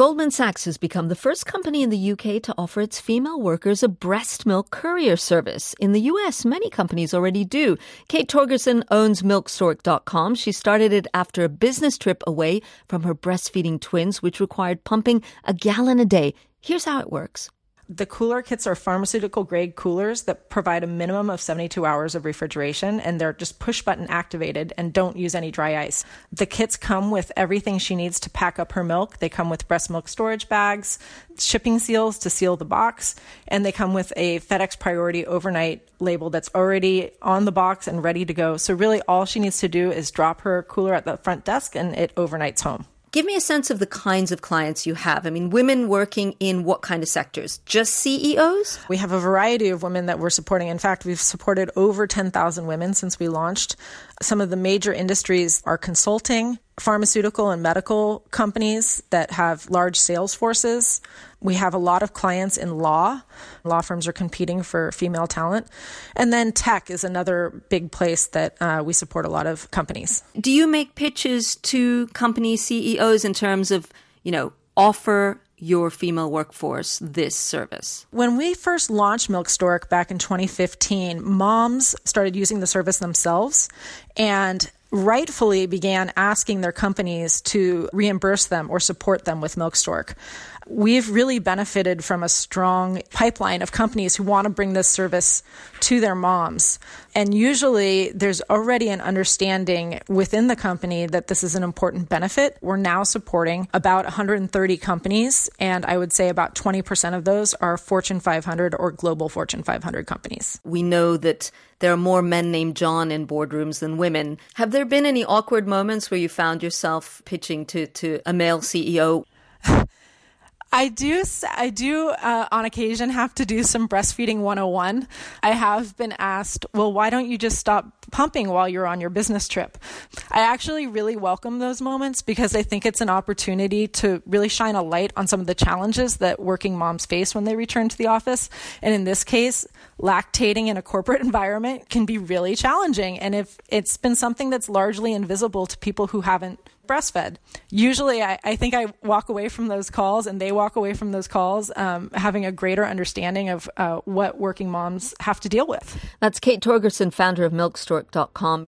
Goldman Sachs has become the first company in the UK to offer its female workers a breast milk courier service. In the US, many companies already do. Kate Torgerson owns MilkStork.com. She started it after a business trip away from her breastfeeding twins, which required pumping a gallon a day. Here's how it works. The cooler kits are pharmaceutical-grade coolers that provide a minimum of 72 hours of refrigeration, and they're just push-button activated and don't use any dry ice. The kits come with everything she needs to pack up her milk. They come with breast milk storage bags, shipping seals to seal the box, and they come with a FedEx Priority overnight label that's already on the box and ready to go. So really all she needs to do is drop her cooler at the front desk and it overnights home. Give me a sense of the kinds of clients you have. I mean, women working in what kind of sectors? Just CEOs? We have a variety of women that we're supporting. In fact, we've supported over 10,000 women since we launched. Some of the major industries are consulting, pharmaceutical and medical companies that have large sales forces. We have a lot of clients in law. Law firms are competing for female talent. And then tech is another big place that we support a lot of companies. Do you make pitches to company CEOs in terms of, offer your female workforce this service? When we first launched MilkStork back in 2015, moms started using the service themselves and rightfully began asking their companies to reimburse them or support them with MilkStork. We've really benefited from a strong pipeline of companies who want to bring this service to their moms. And usually there's already an understanding within the company that this is an important benefit. We're now supporting about 130 companies, and I would say about 20% of those are Fortune 500 or global Fortune 500 companies. We know that there are more men named John in boardrooms than women. Have there been any awkward moments where you found yourself pitching to a male CEO? I do on occasion have to do some breastfeeding 101. I have been asked, well, why don't you just stop pumping while you're on your business trip? I actually really welcome those moments because I think it's an opportunity to really shine a light on some of the challenges that working moms face when they return to the office. And in this case, lactating in a corporate environment can be really challenging. And if it's been something that's largely invisible to people who haven't breastfed. Usually, I think I walk away from those calls and they walk away from those calls having a greater understanding of what working moms have to deal with. That's Kate Torgerson, founder of MilkStork.com.